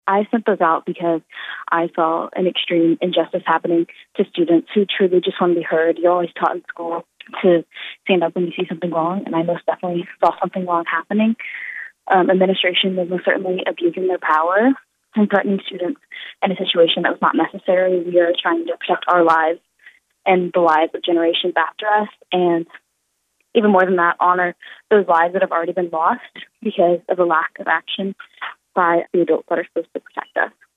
I sent those out because I saw an extreme injustice happening to students who truly just want to be heard. You're always taught in school to stand up when you see something wrong, and I most definitely saw something wrong happening. Administration was most certainly abusing their power and threatening students in a situation that was not necessary. We are trying to protect our lives and the lives of generations after us, and even more than that, honor those lives that have already been lost because of the lack of action by the adults that are supposed to protect us.